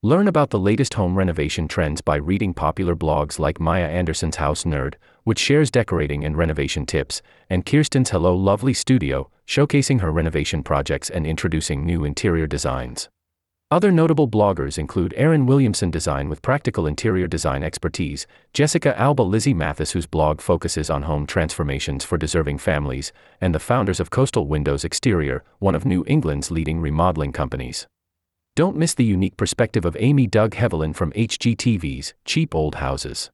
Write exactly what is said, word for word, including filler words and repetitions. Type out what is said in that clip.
Learn about the latest home renovation trends by reading popular blogs like Maya Anderson's House Nerd, which shares decorating and renovation tips, and Kirsten's Hello Lovely Studio, showcasing her renovation projects and introducing new interior designs. Other notable bloggers include Erin Williamson Design with practical interior design expertise, Jessica Alba Lizzie Mathis whose blog focuses on home transformations for deserving families, and the founders of Coastal Windows Exterior, one of New England's leading remodeling companies. Don't miss the unique perspective of Amy Doug Hevelin from H G T V's Cheap Old Houses.